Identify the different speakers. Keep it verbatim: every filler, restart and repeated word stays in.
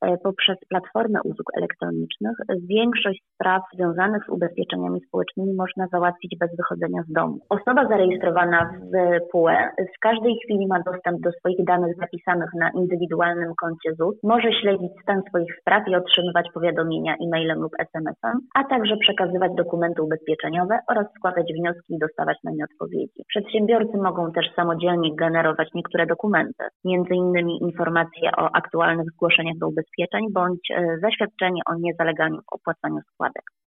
Speaker 1: poprzez platformę usług elektronicznych większość spraw związanych z ubezpieczeniami społecznymi można załatwić bez wychodzenia z domu. Osoba zarejestrowana w P U E w każdej chwili ma dostęp do swoich danych zapisanych na indywidualnym koncie Z U S, może śledzić stan swoich spraw i otrzymywać powiadomienia e-mailem lub es em esem, a także przekazywać dokumenty ubezpieczeniowe oraz składać wnioski i dostawać na nie odpowiedzi. Przedsiębiorcy mogą też samodzielnie generować niektóre dokumenty, między innymi informacje o aktualnych zgłoszeniach do ubezpieczeń bądź zaświadczenie o niezaleganiu w opłacaniu składek.